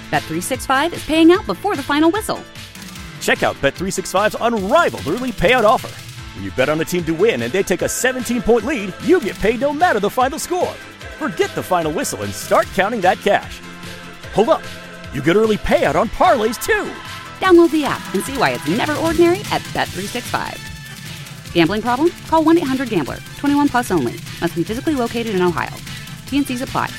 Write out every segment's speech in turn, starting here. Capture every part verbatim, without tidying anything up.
Bet three sixty-five is paying out before the final whistle. Check out Bet three sixty-five's unrivaled early payout offer. When you bet on a team to win and they take a seventeen-point lead, you get paid no matter the final score. Forget the final whistle and start counting that cash. Hold up. You get early payout on parlays, too. Download the app and see why it's never ordinary at Bet three sixty-five. Gambling problem? Call one eight hundred gambler. twenty-one plus only. Must be physically located in Ohio. T N Cs apply.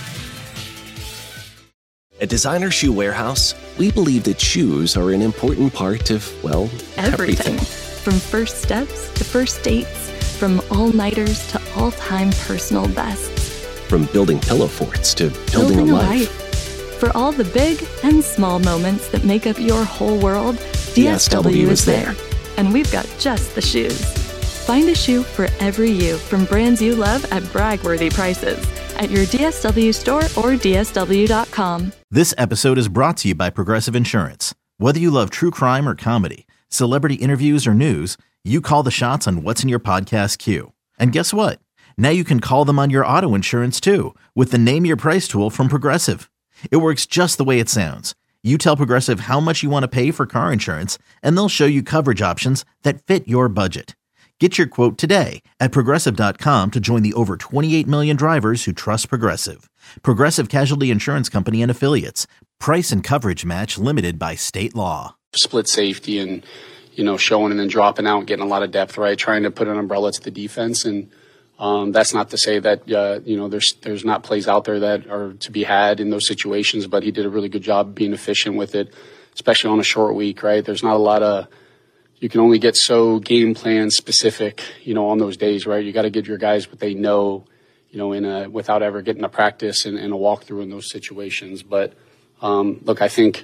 At Designer Shoe Warehouse, we believe that shoes are an important part of, well, everything. everything. From first steps to first dates, from all-nighters to all-time personal bests. From building pillow forts to building, building a, a life. life. For all the big and small moments that make up your whole world, D S W is there. And we've got just the shoes. Find a shoe for every you from brands you love at brag-worthy prices at your D S W store or D S W dot com. This episode is brought to you by Progressive Insurance. Whether you love true crime or comedy, celebrity interviews or news, you call the shots on what's in your podcast queue. And guess what? Now you can call them on your auto insurance too with the Name Your Price tool from Progressive. It works just the way it sounds. You tell Progressive how much you want to pay for car insurance, and they'll show you coverage options that fit your budget. Get your quote today at Progressive dot com to join the over twenty-eight million drivers who trust Progressive. Progressive Casualty Insurance Company and Affiliates. Price and coverage match limited by state law. Split safety and, you know, showing and then dropping out and getting a lot of depth, right? Trying to put an umbrella to the defense. And um, that's not to say that, uh, you know, there's there's not plays out there that are to be had in those situations, but he did a really good job being efficient with it, especially on a short week, right? There's not a lot of, you can only get so game plan specific, you know, on those days, right? You got to give your guys what they know, you know, in a, without ever getting a practice and, and a walkthrough in those situations. But, um, look, I think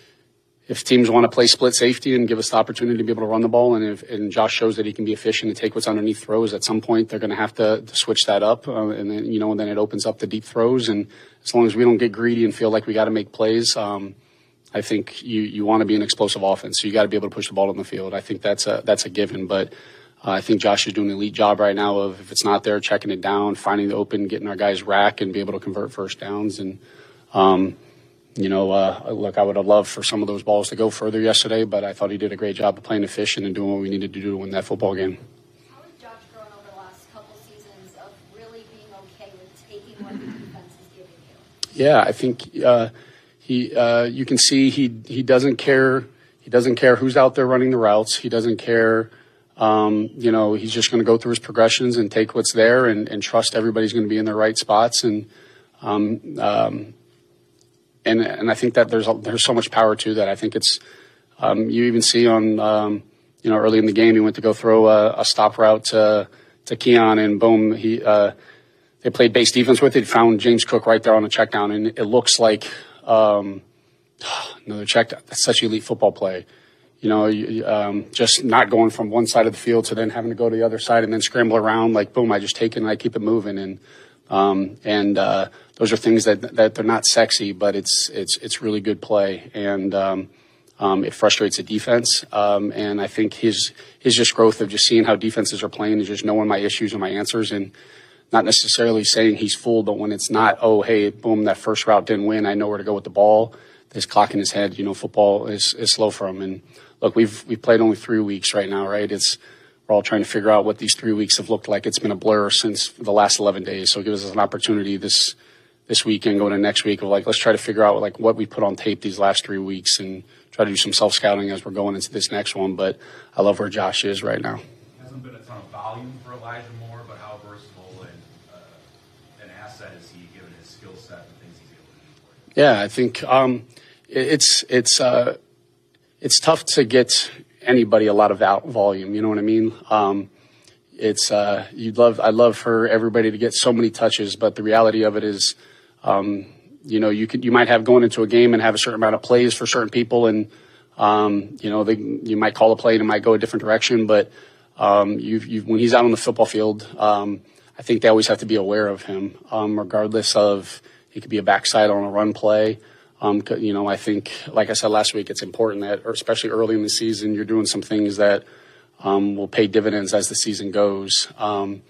if teams want to play split safety and give us the opportunity to be able to run the ball, and if and Josh shows that he can be efficient and take what's underneath throws, at some point they're going to have to, to switch that up, uh, and then, you know, and then it opens up the deep throws. And as long as we don't get greedy and feel like we got to make plays, um, I think you, you want to be an explosive offense, so you got to be able to push the ball on the field. I think that's a that's a given, but uh, I think Josh is doing an elite job right now of, if it's not there, checking it down, finding the open, getting our guys rack, and be able to convert first downs. And um, you know, uh, look, I would have loved for some of those balls to go further yesterday, but I thought he did a great job of playing efficient and doing what we needed to do to win that football game. How has Josh grown over the last couple seasons of really being okay with taking what the defense is giving you? Yeah, I think uh, he. Uh, you can see he he doesn't care. He doesn't care who's out there running the routes. He doesn't care. Um, you know, he's just going to go through his progressions and take what's there and, and trust everybody's going to be in their right spots. And um, um, and and I think that there's a, there's so much power to that. I think it's um, you even see on um, you know early in the game he went to go throw a, a stop route to to Keon, and boom, he uh, they played base defense with it. Found James Cook right there on a check down, and it looks like um, another check down. That's such elite football play. You know, um, just not going from one side of the field to then having to go to the other side and then scramble around. Like, boom, I just take it and I keep it moving. And um, and uh, those are things that that they're not sexy, but it's it's it's really good play. And um, um, it frustrates the defense. Um, and I think his his just growth of just seeing how defenses are playing is just knowing my issues and my answers, and not necessarily saying he's fooled, but when it's not, oh, hey, boom, that first route didn't win, I know where to go with the ball. There's clock in his head. You know, football is, is slow for him. And look, we've we've played only three weeks right now, right? It's we're all trying to figure out what these three weeks have looked like. It's been a blur since the last eleven days. So it gives us an opportunity this this weekend, going to next week, of like, let's try to figure out like what we put on tape these last three weeks and try to do some self scouting as we're going into this next one. But I love where Josh is right now. Hasn't been a ton of volume for Elijah Moore, but how versatile and uh, an asset is he given his skill set and things he's able to do for you? Yeah, I think um, it, it's it's. Uh, It's tough to get anybody a lot of vol- volume. You know what I mean? Um, it's uh, you'd love. I love for everybody to get so many touches, but the reality of it is, um, you know, you could you might have going into a game and have a certain amount of plays for certain people, and um, you know, they, you might call a play and it might go a different direction. But um, you you when he's out on the football field, um, I think they always have to be aware of him, um, regardless of he could be a backside on a run play. Um, you know, I think, like I said last week, it's important that, or especially early in the season, you're doing some things that um, will pay dividends as the season goes. Um,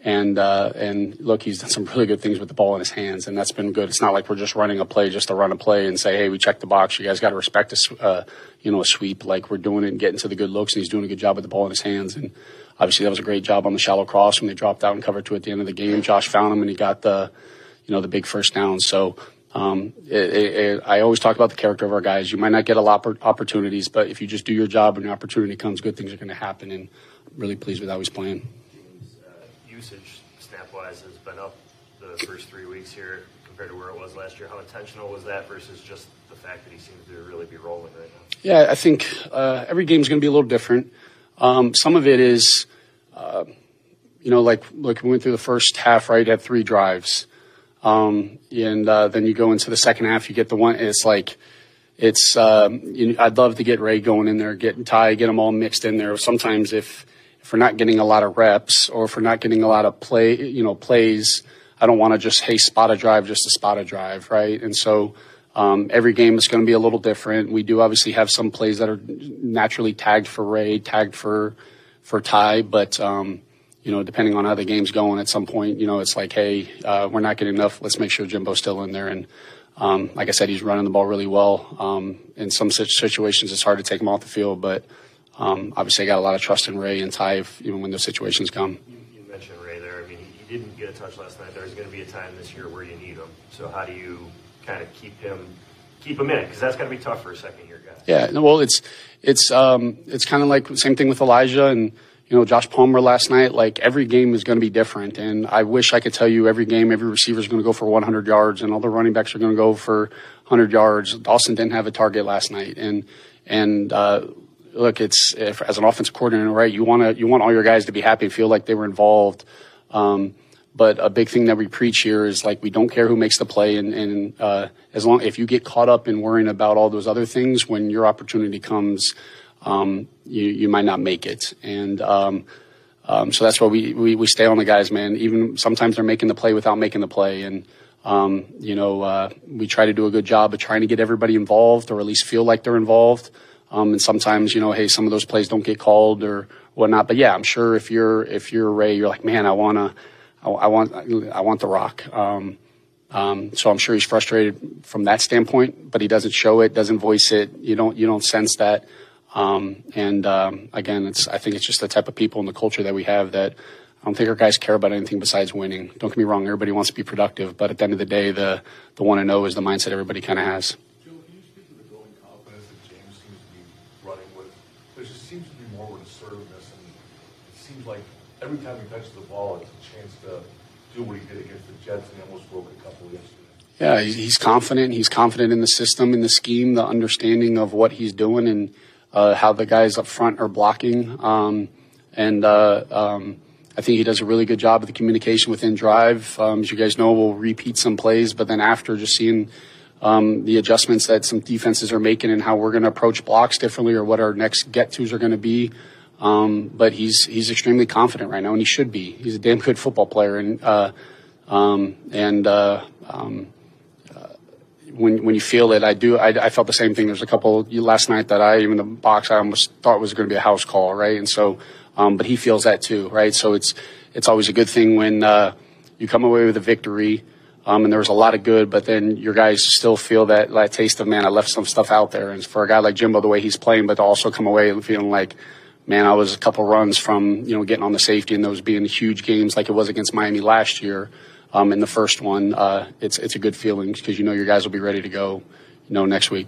And, uh, and look, he's done some really good things with the ball in his hands, and that's been good. It's not like we're just running a play just to run a play and say, hey, we checked the box. You guys got to respect a, uh, you know, a sweep. Like, we're doing it and getting to the good looks, and he's doing a good job with the ball in his hands. And obviously that was a great job on the shallow cross when they dropped out and covered two at the end of the game. Josh found him, and he got the, you know, the big first down. So, um, it, it, it, I always talk about the character of our guys. You might not get a lot of opportunities, but if you just do your job and the opportunity comes, good things are going to happen. And I'm really pleased with how he's playing. Usage snap-wise has been up the first three weeks here compared to where it was last year. How intentional was that versus just the fact that he seems to really be rolling right now? Yeah, I think uh, every game is going to be a little different. Um, some of it is, uh, you know, like, like we went through the first half, right, had three drives. Um, and uh, then you go into the second half, you get the one, it's like, it's, um, you know, I'd love to get Ray going in there, get Ty, get them all mixed in there. Sometimes if, if we're not getting a lot of reps or if we're not getting a lot of play, you know, plays, I don't want to just, hey, spot a drive just to spot a drive, right? And so um, every game is going to be a little different. We do obviously have some plays that are naturally tagged for Ray, tagged for for Ty, but, um, you know, depending on how the game's going at some point, you know, it's like, hey, uh, we're not getting enough. Let's make sure Jimbo's still in there. And um, like I said, he's running the ball really well. Um, in some situations, it's hard to take him off the field, but Um, obviously, I got a lot of trust in Ray and Ty, if, even when those situations come. You, you mentioned Ray there. I mean, he, he didn't get a touch last night. There's going to be a time this year where you need him. So how do you kind of keep him keep him in it? Because that's going to be tough for a second-year guy. Yeah, well, it's it's um, it's kind of like the same thing with Elijah and you know Josh Palmer last night. Like every game is going to be different, and I wish I could tell you every game every receiver is going to go for one hundred yards, and all the running backs are going to go for one hundred yards. Dawson didn't have a target last night, and and. Uh, Look, it's if, as an offensive coordinator, right? You want to you want all your guys to be happy and feel like they were involved. Um, but a big thing that we preach here is like we don't care who makes the play, and, and uh, as long if you get caught up in worrying about all those other things, when your opportunity comes, um, you you might not make it. And um, um, so that's why we, we we stay on the guys, man. Even sometimes they're making the play without making the play, and um, you know uh, we try to do a good job of trying to get everybody involved, or at least feel like they're involved. Um, and sometimes, you know, hey, some of those plays don't get called or whatnot. But yeah, I'm sure if you're if you're Ray, you're like, man, I wanna, I, I want, I want the rock. Um, um, so I'm sure he's frustrated from that standpoint, but he doesn't show it, doesn't voice it. You don't, you don't sense that. Um, and um, again, it's I think it's just the type of people and the culture that we have that I don't think our guys care about anything besides winning. Don't get me wrong, everybody wants to be productive, but at the end of the day, the the one and oh is the mindset everybody kind of has. Seems to be more with assertiveness, and it seems like every time he touches the ball, it's a chance to do what he did against the Jets, and he almost broke a couple yesterday. Yeah, he's confident. He's confident in the system, in the scheme, the understanding of what he's doing, and uh, how the guys up front are blocking. Um, and uh, um, I think he does a really good job of the communication within drive. Um, as you guys know, we'll repeat some plays, but then after, just seeing Um, the adjustments that some defenses are making and how we're going to approach blocks differently or what our next get-tos are going to be. Um, but he's he's extremely confident right now, and he should be. He's a damn good football player. And uh, um, and uh, um, uh, when when you feel it, I do. I, I felt the same thing. There's a couple last night that I, even the box, I almost thought was going to be a house call, right? And so, um, but he feels that too, right? So it's it's always a good thing when uh, you come away with a victory. Um, and there was a lot of good, but then your guys still feel that, that taste of, man, I left some stuff out there. And for a guy like Jimbo, the way he's playing, but to also come away feeling like, man, I was a couple runs from, you know, getting on the safety and those being huge games like it was against Miami last year um, in the first one. Uh, it's it's a good feeling because you know your guys will be ready to go, you know, next week.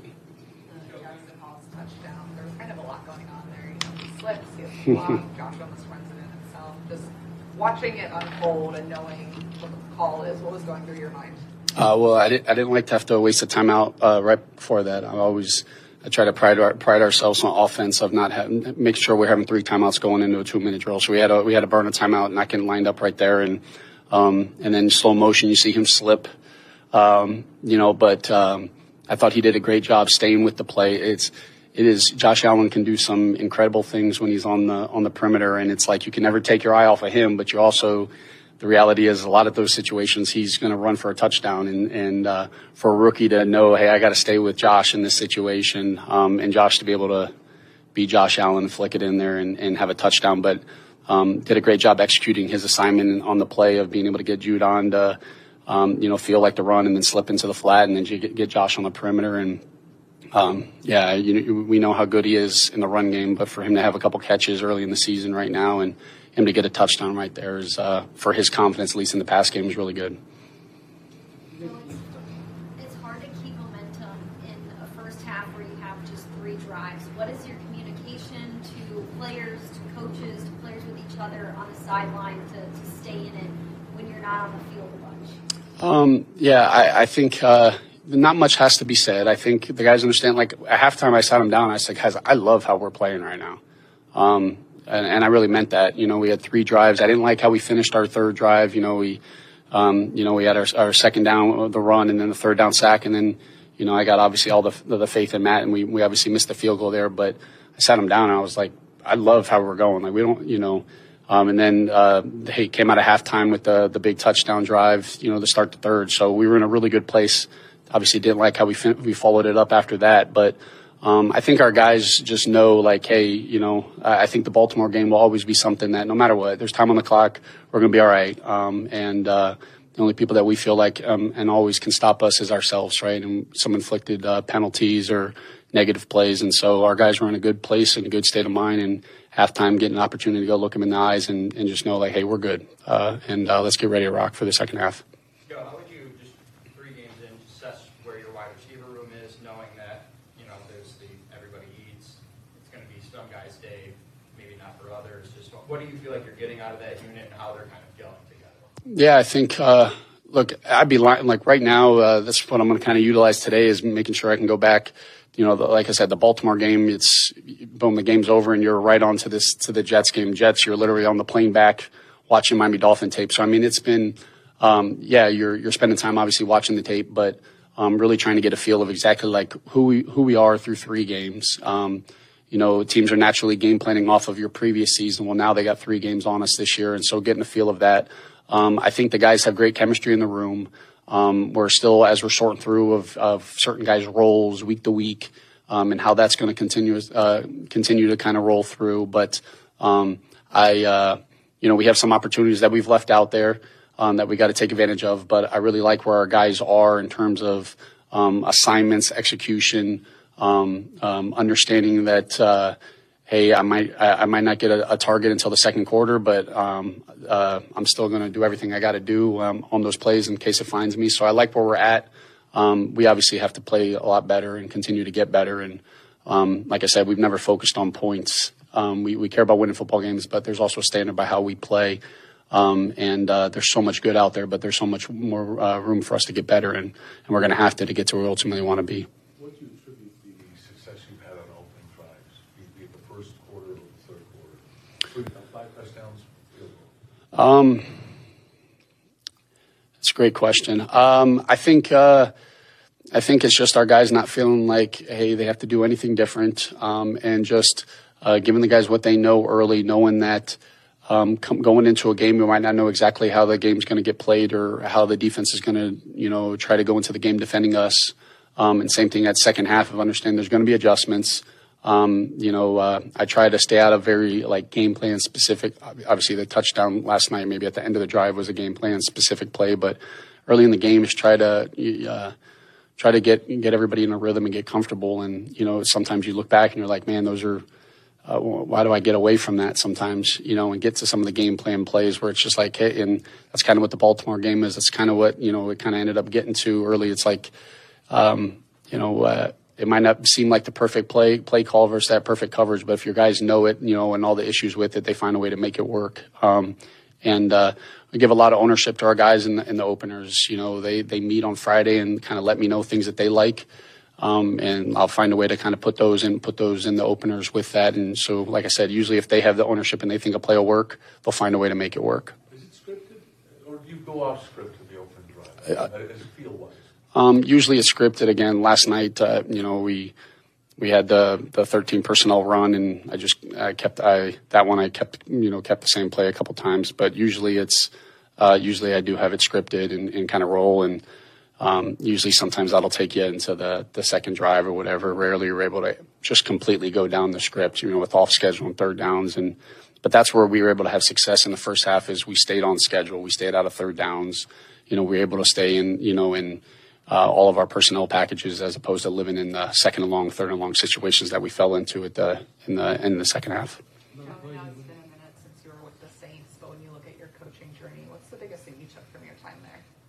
Touchdown. There was kind of a lot going on there. You know, he slips, he has a block, Josh almost runs it in himself. Just watching it unfold and knowing what the call is, what was going through your mind? Uh, well, I didn't, I didn't like to have to waste a timeout uh, right before that. I always I try to pride our, pride ourselves on offense of not having, making sure we're having three timeouts going into a two minute drill. So we had a, we had to burn a timeout, not getting lined up right there, and um, and then slow motion, you see him slip, um, you know. But um, I thought he did a great job staying with the play. It's it is Josh Allen can do some incredible things when he's on the on the perimeter, and it's like you can never take your eye off of him, but you also. The reality is a lot of those situations he's going to run for a touchdown, and, and uh, for a rookie to know, hey, I got to stay with Josh in this situation, um, and Josh to be able to be Josh Allen, flick it in there and, and have a touchdown. But um, did a great job executing his assignment on the play of being able to get Judon to, um, you know, feel like the run and then slip into the flat and then get, get Josh on the perimeter. And, um, yeah, you, we know how good he is in the run game, but for him to have a couple catches early in the season right now and him to get a touchdown right there is, uh, for his confidence, at least in the pass game, is really good. It's hard to keep momentum in a first half where you have just three drives. What is your communication to players, to coaches, to players with each other on the sideline to, to stay in it when you're not on the field a bunch? Um, yeah, I, I think uh, not much has to be said. I think the guys understand. Like at halftime, I sat them down. I said, guys, I love how we're playing right now. Um, and, and I really meant that. You know, we had three drives. I didn't like how we finished our third drive. You know, we, um, you know, we had our, our second down, the run, and then the third down sack. And then, you know, I got obviously all the, the faith in Matt, and we, we obviously missed the field goal there. But I sat him down, and I was like, I love how we're going. Like, we don't, you know, um, and then uh, they came out of halftime with the the big touchdown drive, you know, to start the third. So we were in a really good place. Obviously didn't like how we fin- we followed it up after that. But um, I think our guys just know, like, hey, you know, I, I think the Baltimore game will always be something that no matter what, there's time on the clock, we're going to be all right. Um, and uh, the only people that we feel like um, and always can stop us is ourselves, right? And some inflicted uh, penalties or negative plays. And so our guys were in a good place and a good state of mind, and halftime getting an opportunity to go look them in the eyes and, and just know, like, hey, we're good. Uh, and uh, let's get ready to rock for the second half. Joe, how would you, just three games in, assess where your wide receiver room is, knowing that, you know, there's the everybody eats, it's going to be some guys' day, maybe not for others. Just what do you feel like you're getting out of that unit and how they're kind of gelling together? Yeah, I think, uh, look, I'd be lying. Like right now, uh, that's what I'm going to kind of utilize today is making sure I can go back. You know, the, like I said, the Baltimore game, it's boom, the game's over and you're right on to this, to the Jets game. Jets, you're literally on the plane back watching Miami Dolphin tape. So, I mean, it's been, um, yeah, you're, you're spending time obviously watching the tape, but, um, really trying to get a feel of exactly like who we, who we are through three games. Um, you know, teams are naturally game planning off of your previous season. Well, now they got three games on us this year. And so getting a feel of that. Um, I think the guys have great chemistry in the room. Um, we're still, as we're sorting through of, of certain guys' roles week to week, um, and how that's going to continue, uh, continue to kind of roll through. But, um, I, uh, you know, we have some opportunities that we've left out there, um, that we got to take advantage of. But I really like where our guys are in terms of, um, assignments, execution, um, um, understanding that, uh, hey, I might, I, I might not get a, a target until the second quarter, but, um, uh, I'm still going to do everything I got to do, um, on those plays in case it finds me. So I like where we're at. Um, we obviously have to play a lot better and continue to get better. And, um, like I said, we've never focused on points. Um, we, we care about winning football games, but there's also a standard by how we play. Um, and, uh, there's so much good out there, but there's so much more, uh, room for us to get better. And, and we're going to have to, to get to where we ultimately want to be. What do you attribute the success you've had on opening drives, be it the first quarter or the third quarter? Five touchdowns, field goal. Um, that's a great question. Um, I think, uh, I think it's just our guys not feeling like, hey, they have to do anything different. Um, and just, uh, giving the guys what they know early, knowing that, um, com- going into a game, we might not know exactly how the game's going to get played or how the defense is going to, you know, try to go into the game defending us. Um, and same thing at second half of understanding there's going to be adjustments. Um, you know, uh, I try to stay out of very like game plan specific. Obviously the touchdown last night, maybe at the end of the drive was a game plan specific play, but early in the game is try to, uh, try to get, get everybody in a rhythm and get comfortable. And, you know, sometimes you look back and you're like, man, those are, uh, why do I get away from that sometimes, you know, and get to some of the game plan plays where it's just like, hey, and that's kind of what the Baltimore game is. That's kind of what, you know, it kind of ended up getting to early. It's like, um, you know, uh, it might not seem like the perfect play, play call versus that perfect coverage, but if your guys know it, you know, and all the issues with it, they find a way to make it work. Um, and, uh, we give a lot of ownership to our guys in the, in the openers. You know, they, they meet on Friday and kind of let me know things that they like. Um, and I'll find a way to kind of put those in, put those in the openers with that. And so, like I said, usually if they have the ownership and they think a play will work, they'll find a way to make it work. Is it scripted or do you go off script to the open drive? Uh, As field-wise? Um, usually it's scripted. Again, last night, uh, you know, we, we had the, the thirteen personnel run and I just, I kept, I, that one I kept, you know, kept the same play a couple times, but usually it's, uh, usually I do have it scripted and, and kind of roll. And, um, usually sometimes that'll take you into the, the second drive or whatever. Rarely you're able to just completely go down the script, you know, with off schedule and third downs. And, but that's where we were able to have success in the first half is we stayed on schedule. We stayed out of third downs. You know, we were able to stay in, you know, in uh, all of our personnel packages as opposed to living in the second and long, third and long situations that we fell into at the, in the, in the second half. John, I know it's been a minute since you were with the Saints, but when you look at your coaching journey, what's the biggest thing you took from your time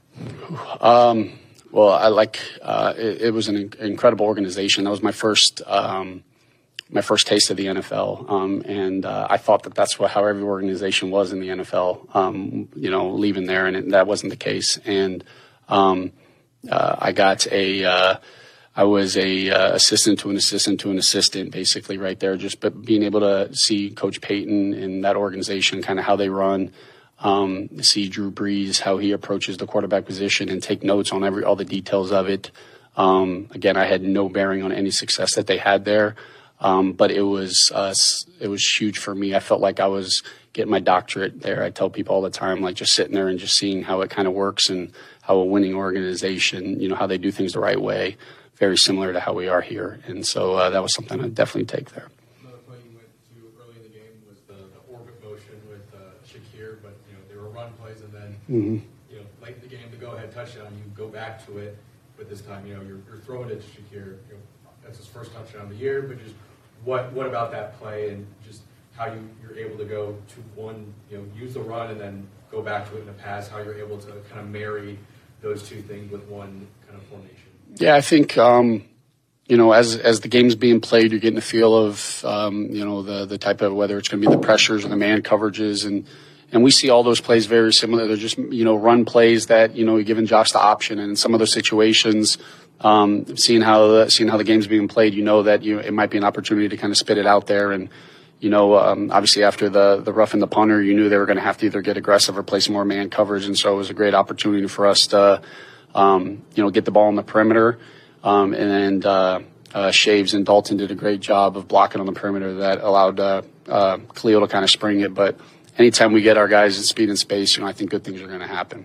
there? Um, well, I like, uh, it, it was an in- incredible organization. That was my first, um, my first taste of the N F L. Um, and, uh, I thought that that's what, how every organization was in the N F L, um, you know, leaving there, and it, that wasn't the case. And, um, uh, I got a, uh, I was a, uh, assistant to an assistant to an assistant, basically right there, just but being able to see Coach Payton and that organization, kind of how they run, um, see Drew Brees, how he approaches the quarterback position and take notes on every, all the details of it. Um, again, I had no bearing on any success that they had there. Um, but it was, uh, it was huge for me. I felt like I was getting my doctorate there. I tell people all the time, like just sitting there and just seeing how it kind of works and how a winning organization, you know, how they do things the right way, very similar to how we are here. And so, uh, that was something I'd definitely take there. Another play you went to early in the game was the, the orbit motion with, uh, Shakir, but, you know, they were run plays and then, mm-hmm. you know, late in the game, the go-ahead touchdown, you go back to it, but this time, you know, you're, you're throwing it to Shakir. You know, that's his first touchdown of the year, but just What what about that play and just how you, you're able to go to one, you know, use the run and then go back to it in a pass, how you're able to kind of marry those two things with one kind of formation? Yeah, I think, um, you know, as as the game's being played, you're getting a feel of, um, you know, the, the type of, whether it's going to be the pressures or the man coverages. And, and we see all those plays very similar. They're just, you know, run plays that, you know, you're giving Josh the option. And in some of those situations, Um, seeing how the, seeing how the game's being played, you know that you it might be an opportunity to kind of spit it out there. And you know, um, obviously after the the rough and the punter, you knew they were going to have to either get aggressive or play some more man coverage. And so it was a great opportunity for us to, um, you know, get the ball on the perimeter. Um, and then uh, uh, Shaves and Dalton did a great job of blocking on the perimeter that allowed uh, uh, Khalil to kind of spring it. But anytime we get our guys in speed and space, you know, I think good things are going to happen.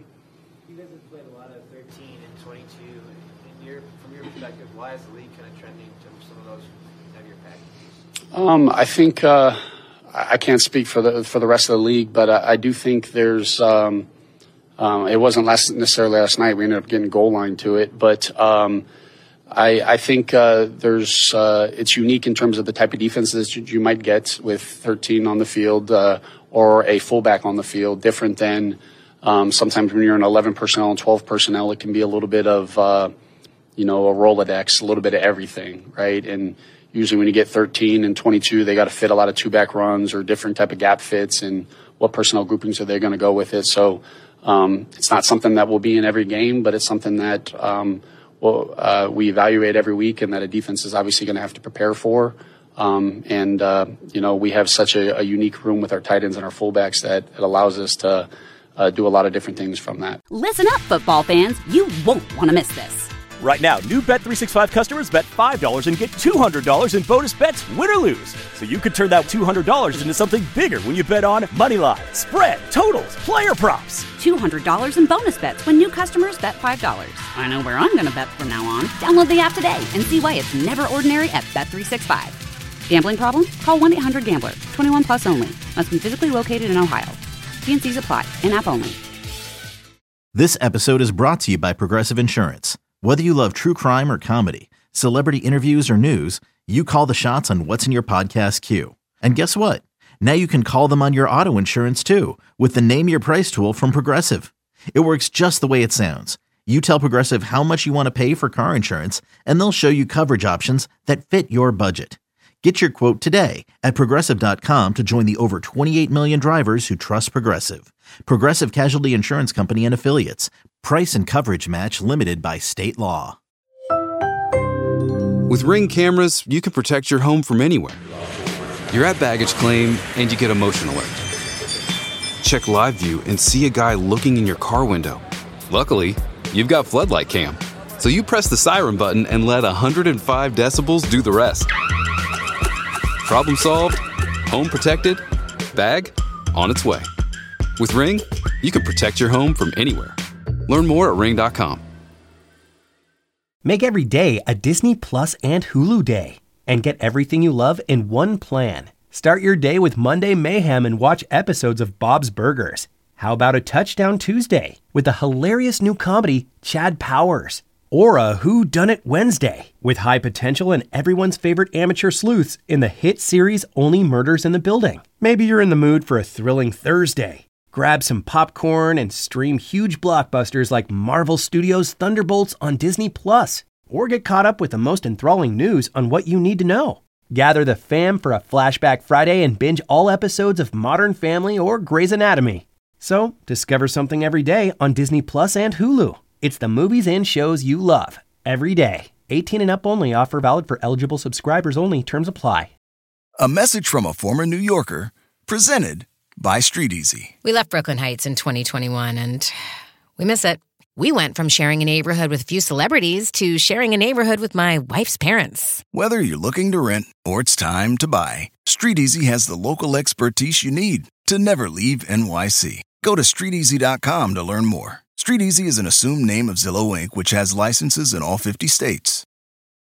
Why is the league kind of trending to some of those heavier packages? Um, I think uh, I can't speak for the for the rest of the league, but I, I do think there's. Um, um, it wasn't last, necessarily last night. We ended up getting goal line to it, but um, I, I think uh, there's. Uh, it's unique in terms of the type of defenses you, you might get with thirteen on the field uh, or a fullback on the field. Different than um, sometimes when you're in eleven personnel and twelve personnel, it can be a little bit of. Uh, you know, a Rolodex, a little bit of everything, right? And usually when you get thirteen and twenty-two, they got to fit a lot of two-back runs or different type of gap fits, and what personnel groupings are they going to go with it. So um, it's not something that will be in every game, but it's something that um, we'll, uh, we evaluate every week and that a defense is obviously going to have to prepare for. Um, and, uh, you know, we have such a, a unique room with our tight ends and our fullbacks that it allows us to uh, do a lot of different things from that. Listen up, football fans. You won't want to miss this. Right now, new Bet three sixty-five customers bet five dollars and get two hundred dollars in bonus bets, win or lose. So you could turn that two hundred dollars into something bigger when you bet on money line, spread, totals, player props. two hundred dollars in bonus bets when new customers bet five dollars. I know where I'm going to bet from now on. Download the app today and see why it's never ordinary at Bet three sixty-five. Gambling problem? Call one eight hundred gambler. twenty-one plus only. Must be physically located in Ohio. T and C's apply. In-app only. This episode is brought to you by Progressive Insurance. Whether you love true crime or comedy, celebrity interviews or news, you call the shots on what's in your podcast queue. And guess what? Now you can call them on your auto insurance too with the Name Your Price tool from Progressive. It works just the way it sounds. You tell Progressive how much you want to pay for car insurance, and they'll show you coverage options that fit your budget. Get your quote today at Progressive dot com to join the over twenty-eight million drivers who trust Progressive. Progressive Casualty Insurance Company and Affiliates. Price and coverage match limited by state law. With Ring cameras, you can protect your home from anywhere. You're at baggage claim and you get a motion alert. Check live view and see a guy looking in your car window. Luckily, you've got Floodlight Cam. So you press the siren button and let one hundred five decibels do the rest. Problem solved, home protected, bag on its way. With Ring, you can protect your home from anywhere. Learn more at ring dot com. Make every day a Disney Plus and Hulu day and get everything you love in one plan. Start your day with Monday Mayhem and watch episodes of Bob's Burgers. How about a Touchdown Tuesday with the hilarious new comedy Chad Powers? Or a Who Done It Wednesday with high potential and everyone's favorite amateur sleuths in the hit series Only Murders in the Building. Maybe you're in the mood for a thrilling Thursday. Grab some popcorn and stream huge blockbusters like Marvel Studios' Thunderbolts on Disney Plus. Or get caught up with the most enthralling news on what you need to know. Gather the fam for a Flashback Friday and binge all episodes of Modern Family or Grey's Anatomy. So, discover something every day on Disney Plus and Hulu. It's the movies and shows you love, every day. eighteen and up only. Offer valid for eligible subscribers only. Terms apply. A message from a former New Yorker, presented by Street Easy. We left Brooklyn Heights in twenty twenty-one, and we miss it. We went from sharing a neighborhood with a few celebrities to sharing a neighborhood with my wife's parents. Whether you're looking to rent or it's time to buy, Street Easy has the local expertise you need to never leave N Y C. Go to street easy dot com to learn more. Street Easy is an assumed name of Zillow Incorporated, which has licenses in all fifty states.